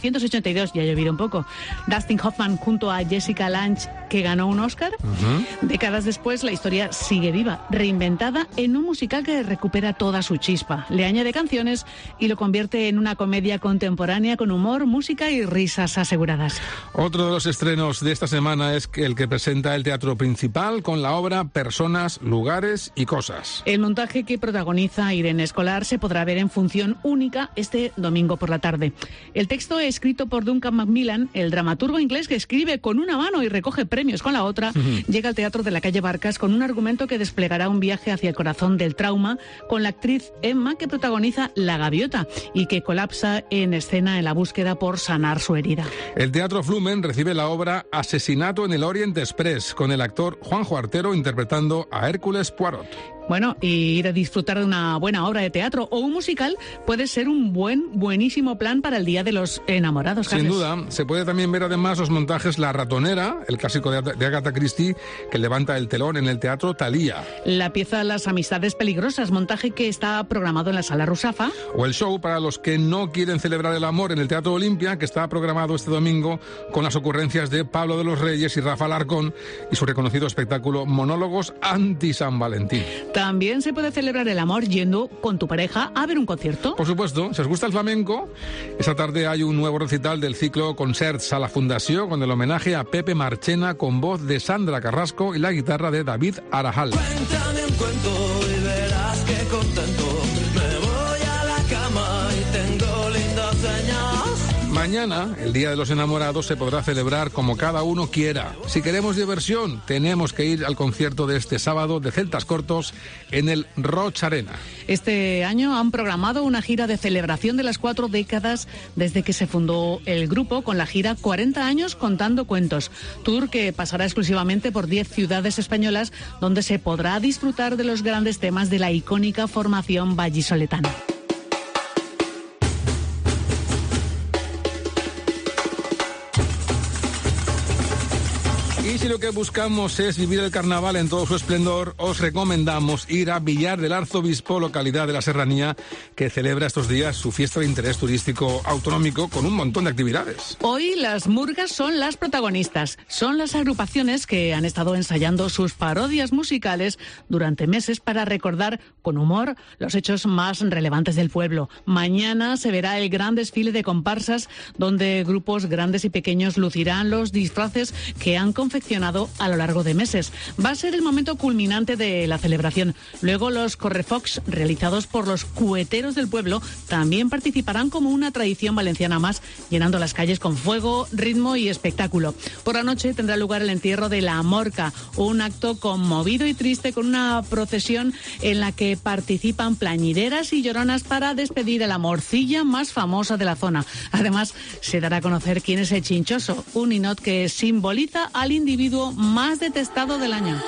1982? Ya ha llovido un poco. Dustin Hoffman junto a Jessica Lange, que ganó un Oscar. Décadas después, la historia sigue viva, reinventada en un musical que recupera toda su chispa. Le añade canciones y lo convierte en una comedia contemporánea con humor, música y risas aseguradas. Otro de los estrenos de esta semana es el que presenta el Teatro Principal con la obra Personas, Lugares y Cosas. El montaje que protagoniza Irene Escolar se podrá ver en función única este domingo por la tarde. El texto, escrito por Duncan Macmillan, el dramaturgo inglés que escribe con una mano y recoge premios con la otra, llega al Teatro de la Calle Barcas con un argumento que desplegará un viaje hacia el corazón del trauma con la actriz Emma, que protagoniza La Gaviota y que colapsa en escena en la búsqueda por sanar su herida. El Teatro Flumen recibe la obra Asesinato en el Orient Express con el actor Juanjo Artero interpretando a Hércules Poirot. Bueno, y ir a disfrutar de una buena obra de teatro o un musical puede ser un buenísimo plan para el Día de los Enamorados. Sin duda. Se puede también ver además los montajes La Ratonera, el clásico de Agatha Christie, que levanta el telón en el Teatro Thalía. La pieza Las Amistades Peligrosas, montaje que está programado en la Sala Rusafa. O el show para los que no quieren celebrar el amor en el Teatro Olimpia, que está programado este domingo con las ocurrencias de Pablo de los Reyes y Rafa Alarcón y su reconocido espectáculo Monólogos anti-San Valentín. También se puede celebrar el amor yendo con tu pareja a ver un concierto. Por supuesto, si os gusta el flamenco, esta tarde hay un nuevo recital del ciclo Concerts a la Fundació con el homenaje a Pepe Marchena con voz de Sandra Carrasco y la guitarra de David Arajal. Cuéntame un cuento y verás que contento. Me voy a la cama y tengo lindas señas. Mañana, el Día de los Enamorados, se podrá celebrar como cada uno quiera. Si queremos diversión, tenemos que ir al concierto de este sábado de Celtas Cortos en el Roch Arena. Este año han programado una gira de celebración de las 4 décadas desde que se fundó el grupo, con la gira 40 años contando cuentos. Tour que pasará exclusivamente por 10 ciudades españolas, donde se podrá disfrutar de los grandes temas de la icónica formación vallisoletana. Y si lo que buscamos es vivir el carnaval en todo su esplendor, os recomendamos ir a Villar del Arzobispo, localidad de la Serranía, que celebra estos días su fiesta de interés turístico autonómico con un montón de actividades. Hoy las murgas son las protagonistas. Son las agrupaciones que han estado ensayando sus parodias musicales durante meses para recordar con humor los hechos más relevantes del pueblo. Mañana se verá el gran desfile de comparsas, donde grupos grandes y pequeños lucirán los disfraces que han confeccionado a lo largo de meses. Va a ser el momento culminante de la celebración. Luego los correfocs, realizados por los cueteros del pueblo, también participarán como una tradición valenciana más, llenando las calles con fuego, ritmo y espectáculo. Por la noche tendrá lugar el entierro de la Morca, un acto conmovido y triste con una procesión en la que participan plañideras y lloronas para despedir a la morcilla más famosa de la zona. Además, se dará a conocer quién es el Chinchoso, un ninot que simboliza al individuo más detestado del año.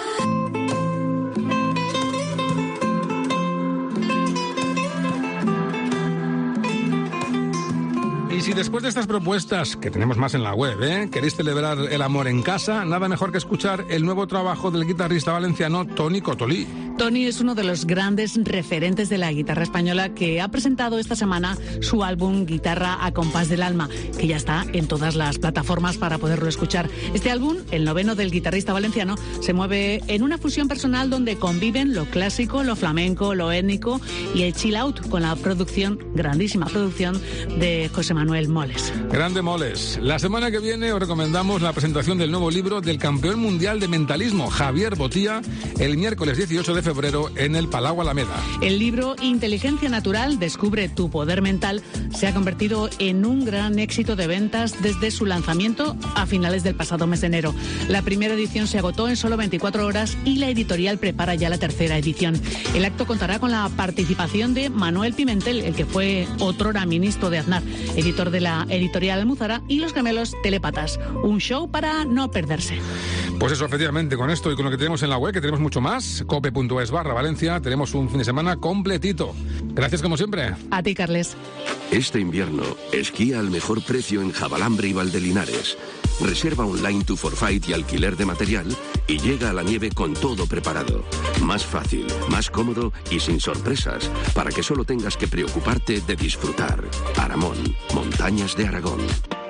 Y si después de estas propuestas, que tenemos más en la web, queréis celebrar el amor en casa, nada mejor que escuchar el nuevo trabajo del guitarrista valenciano Toni Cotolí. Toni es uno de los grandes referentes de la guitarra española, que ha presentado esta semana su álbum Guitarra a compás del alma, que ya está en todas las plataformas para poderlo escuchar. Este álbum, el noveno del guitarrista valenciano, se mueve en una fusión personal donde conviven lo clásico, lo flamenco, lo étnico y el chill out, con la grandísima producción de José Manuel Moles. Grande Moles. La semana que viene os recomendamos la presentación del nuevo libro del campeón mundial de mentalismo, Javier Botía, el miércoles 18 de febrero febrero en el Palau Alameda. El libro Inteligencia Natural, descubre tu poder mental se ha convertido en un gran éxito de ventas desde su lanzamiento a finales del pasado mes de enero. La primera edición se agotó en solo 24 horas y la editorial prepara ya la tercera edición. El acto contará con la participación de Manuel Pimentel, el que fue otrora ministro de Aznar, editor de la editorial Almuzara, y los gemelos Telepatas. Un show para no perderse. Pues eso, efectivamente, con esto y con lo que tenemos en la web, que tenemos mucho más, cope.es/Valencia, tenemos un fin de semana completito. Gracias como siempre. A ti, Carles. Este invierno, esquía al mejor precio en Jabalambre y Valdelinares. Reserva online tu forfait y alquiler de material y llega a la nieve con todo preparado. Más fácil, más cómodo y sin sorpresas, para que solo tengas que preocuparte de disfrutar. Aramón, Montañas de Aragón.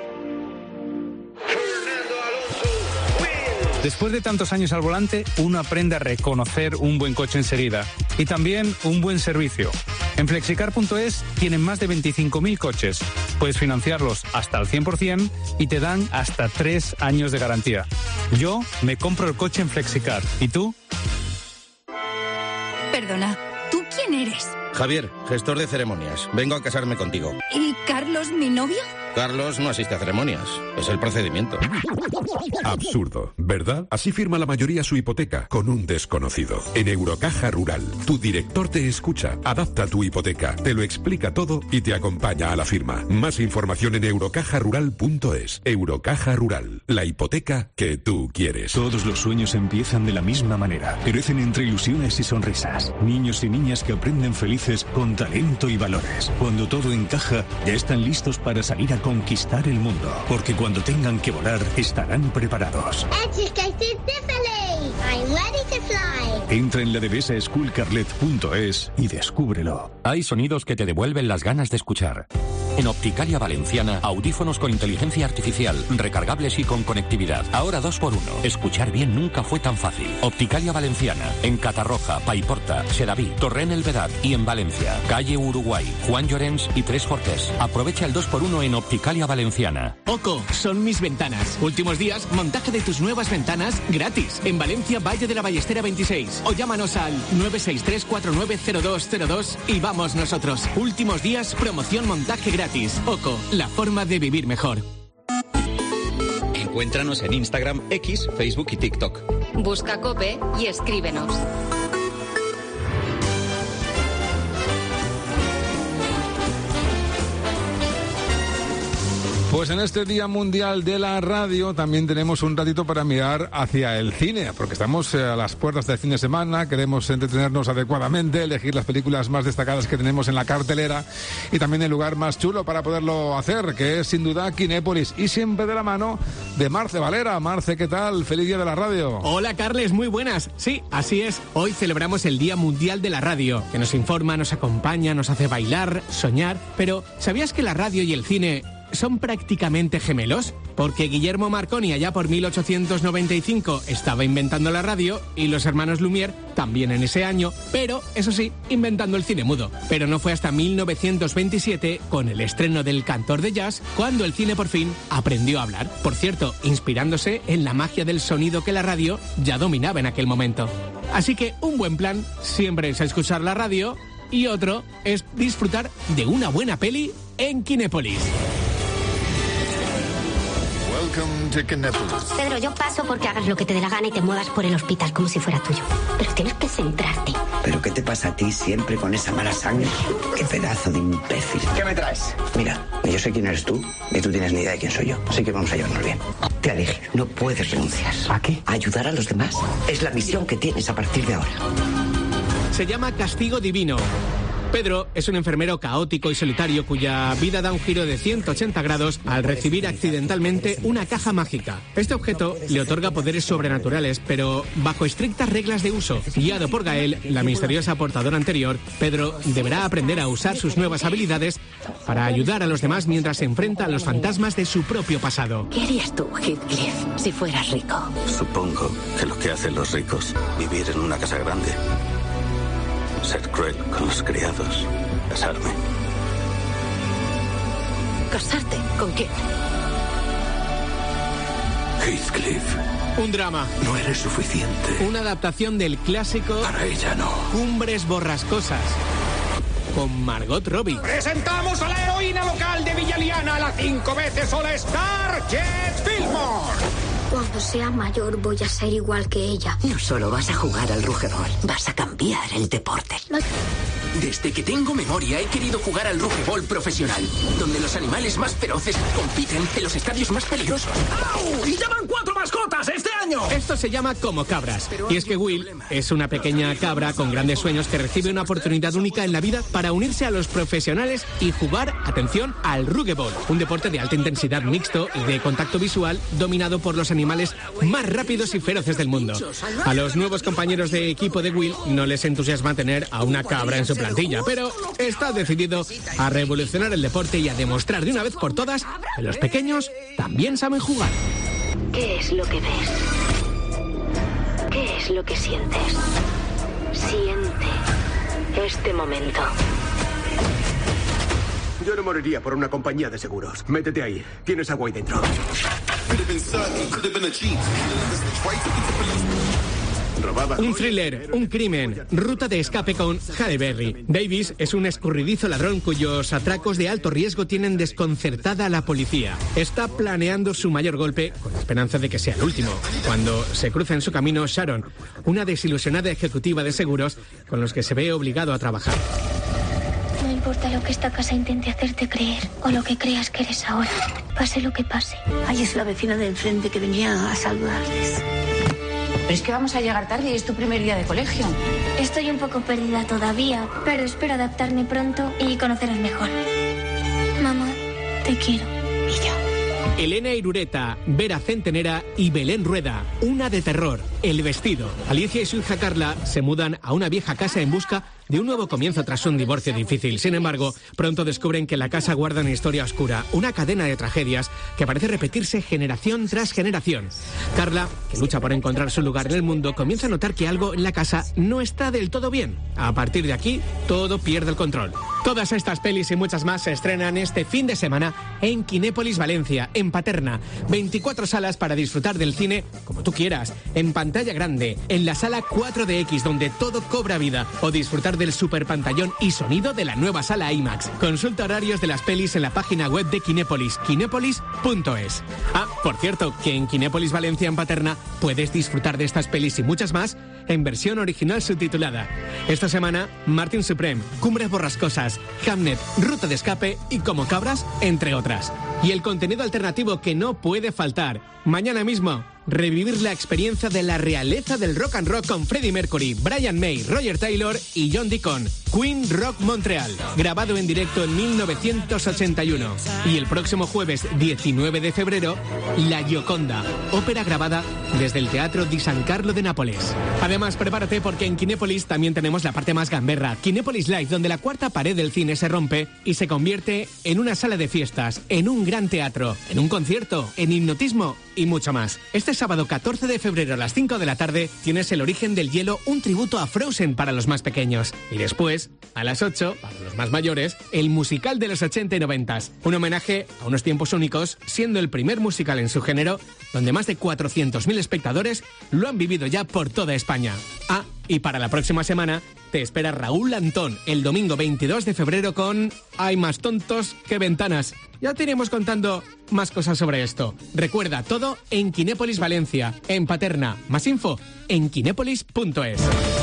Después de tantos años al volante, uno aprende a reconocer un buen coche enseguida y también un buen servicio. En Flexicar.es tienen más de 25.000 coches. Puedes financiarlos hasta al 100% y te dan hasta 3 años de garantía. Yo me compro el coche en Flexicar. ¿Y tú? Perdona, ¿tú quién eres? Javier, gestor de ceremonias. Vengo a casarme contigo. ¿Y Carlos, mi novio? Carlos no asiste a ceremonias. Es el procedimiento. Absurdo, ¿verdad? Así firma la mayoría su hipoteca, con un desconocido. En Eurocaja Rural, tu director te escucha, adapta tu hipoteca, te lo explica todo y te acompaña a la firma. Más información en eurocajarural.es. Eurocaja Rural, la hipoteca que tú quieres. Todos los sueños empiezan de la misma manera. Crecen entre ilusiones y sonrisas. Niños y niñas que aprenden felices con talento y valores. Cuando todo encaja, ya están listos para salir a conquistar el mundo, porque cuando tengan que volar estarán preparados. Entra en la devesaschoolcarlet.es y descúbrelo. Hay sonidos que te devuelven las ganas de escuchar. En Opticalia Valenciana, audífonos con inteligencia artificial, recargables y con conectividad. Ahora 2x1. Escuchar bien nunca fue tan fácil. Opticalia Valenciana, en Catarroja, Paiporta, Sedaví, Torrent el Vedat y en Valencia. Calle Uruguay, Juan Llorens y Tres Fortés. Aprovecha el 2x1 en Opticalia Valenciana. Oco, son mis ventanas. Últimos días, montaje de tus nuevas ventanas gratis. En Valencia, Valle de la Ballestera 26. O llámanos al 963-490202 y vamos nosotros. Últimos días, promoción montaje gratis. Oco, la forma de vivir mejor. Encuéntranos en Instagram, X, Facebook y TikTok. Busca COPE y escríbenos. Pues en este Día Mundial de la Radio también tenemos un ratito para mirar hacia el cine, porque estamos a las puertas del fin de semana, queremos entretenernos adecuadamente, elegir las películas más destacadas que tenemos en la cartelera y también el lugar más chulo para poderlo hacer, que es sin duda Kinépolis, y siempre de la mano de Marce Valera. Marce, ¿qué tal? Feliz Día de la Radio. Hola, Carles, muy buenas. Sí, así es. Hoy celebramos el Día Mundial de la Radio, que nos informa, nos acompaña, nos hace bailar, soñar. Pero, ¿sabías que la radio y el cine son prácticamente gemelos? Porque Guillermo Marconi allá por 1895 estaba inventando la radio y los hermanos Lumière también en ese año, pero eso sí, inventando el cine mudo. Pero no fue hasta 1927, con el estreno del Cantor de Jazz, cuando el cine por fin aprendió a hablar. Por cierto, inspirándose en la magia del sonido que la radio ya dominaba en aquel momento. Así que un buen plan siempre es escuchar la radio y otro es disfrutar de una buena peli en Kinépolis. Pedro, yo paso porque hagas lo que te dé la gana y te muevas por el hospital como si fuera tuyo. Pero tienes que centrarte. ¿Pero qué te pasa a ti siempre con esa mala sangre? ¡Qué pedazo de imbécil! ¿Qué me traes? Mira, yo sé quién eres tú y tú tienes ni idea de quién soy yo. Así que vamos a llevarnos bien. Te alejes. No puedes renunciar. ¿A qué? A ayudar a los demás. Es la misión que tienes a partir de ahora. Se llama Castigo Divino. Pedro es un enfermero caótico y solitario cuya vida da un giro de 180 grados al recibir accidentalmente una caja mágica. Este objeto le otorga poderes sobrenaturales, pero bajo estrictas reglas de uso. Guiado por Gael, la misteriosa portadora anterior, Pedro deberá aprender a usar sus nuevas habilidades para ayudar a los demás mientras se enfrenta a los fantasmas de su propio pasado. ¿Qué harías tú, Heathcliff, si fueras rico? Supongo que lo que hacen los ricos, vivir en una casa grande, ser cruel con los criados, casarme. ¿Casarte? ¿Con quién? Heathcliff. Un drama. No eres suficiente. Una adaptación del clásico... Para ella no. Cumbres Borrascosas. Con Margot Robbie. Presentamos a la heroína local de Villaliana, la 5 veces All-Star Jet Fillmore. Cuando sea mayor voy a ser igual que ella. No solo vas a jugar al rugebol, vas a cambiar el deporte. Desde que tengo memoria he querido jugar al rugebol profesional, donde los animales más feroces compiten en los estadios más peligrosos. ¡Au! ¡Y llaman 4 mascotas este año! Esto se llama Como Cabras. Y es que Will es una pequeña cabra con grandes sueños que recibe una oportunidad única en la vida para unirse a los profesionales y jugar, atención, al rugebol, un deporte de alta intensidad mixto y de contacto visual dominado por los animales más rápidos y feroces del mundo. A los nuevos compañeros de equipo de Will no les entusiasma tener a una cabra en su plantilla, pero está decidido a revolucionar el deporte y a demostrar de una vez por todas que los pequeños también saben jugar. ¿Qué es lo que ves? ¿Qué es lo que sientes? Siente este momento. Yo no moriría por una compañía de seguros. Métete ahí. Tienes agua ahí dentro. Un thriller, un crimen, ruta de escape con Halle Berry. Davis es un escurridizo ladrón cuyos atracos de alto riesgo tienen desconcertada a la policía. Está planeando su mayor golpe con la esperanza de que sea el último, cuando se cruza en su camino Sharon, una desilusionada ejecutiva de seguros con los que se ve obligado a trabajar. No importa lo que esta casa intente hacerte creer o lo que creas que eres ahora, pase lo que pase. Ahí es la vecina de enfrente que venía a saludarles. Pero es que vamos a llegar tarde y es tu primer día de colegio. Estoy un poco perdida todavía, pero espero adaptarme pronto y conoceros mejor. Mamá, te quiero. Y yo. Elena Irureta, Vera Centenera y Belén Rueda. Una de terror, El vestido. Alicia y su hija Carla se mudan a una vieja casa en busca de un nuevo comienzo tras un divorcio difícil. Sin embargo, pronto descubren que la casa guarda una historia oscura, una cadena de tragedias que parece repetirse generación tras generación. Carla, que lucha por encontrar su lugar en el mundo, comienza a notar que algo en la casa no está del todo bien. A partir de aquí, todo pierde el control. Todas estas pelis y muchas más se estrenan este fin de semana en Kinépolis Valencia, en Paterna. 24 salas para disfrutar del cine como tú quieras, en pantalla grande, en la sala 4DX donde todo cobra vida, o disfrutar del super pantallón y sonido de la nueva sala IMAX. Consulta horarios de las pelis en la página web de Kinépolis, kinépolis.es. Ah, por cierto, que en Kinépolis Valencia, en Paterna, puedes disfrutar de estas pelis y muchas más en versión original subtitulada. Esta semana, Martin Supreme, Cumbres Borrascosas, Hamnet, Ruta de Escape y Como Cabras, entre otras. Y el contenido alternativo que no puede faltar. Mañana mismo, revivir la experiencia de la realeza del rock and roll con Freddie Mercury, Brian May, Roger Taylor y John Deacon. Queen Rock Montreal, grabado en directo en 1981. Y el próximo jueves 19 de febrero, La Gioconda, ópera grabada desde el Teatro di San Carlo de Nápoles. Además, prepárate porque en Kinépolis también tenemos la parte más gamberra, Kinépolis Live, donde la cuarta pared del cine se rompe y se convierte en una sala de fiestas, en un gran teatro, en un concierto, en hipnotismo y mucho más. Este sábado 14 de febrero a las 5 de la tarde tienes El origen del hielo, un tributo a Frozen para los más pequeños. Y después, a las 8, para los más mayores, el musical de los 80 y 90. Un homenaje a unos tiempos únicos, siendo el primer musical en su género, donde más de 400.000 espectadores lo han vivido ya por toda España. Ah, y para la próxima semana te espera Raúl Antón el domingo 22 de febrero con Hay más tontos que ventanas. Ya te iremos contando más cosas sobre esto. Recuerda, todo en Kinépolis Valencia, en Paterna. Más info en kinépolis.es.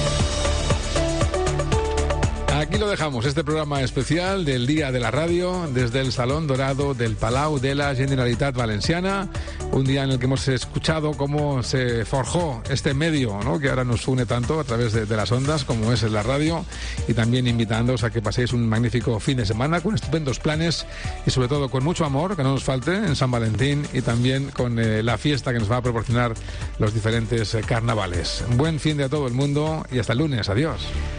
Aquí lo dejamos, este programa especial del Día de la Radio, desde el Salón Dorado del Palau de la Generalitat Valenciana, un día en el que hemos escuchado cómo se forjó este medio, ¿no?, que ahora nos une tanto a través de las ondas, como es la radio, y también invitándoos a que paséis un magnífico fin de semana con estupendos planes y sobre todo con mucho amor, que no nos falte, en San Valentín, y también con la fiesta que nos va a proporcionar los diferentes carnavales. Buen fin de a todo el mundo y hasta el lunes. Adiós.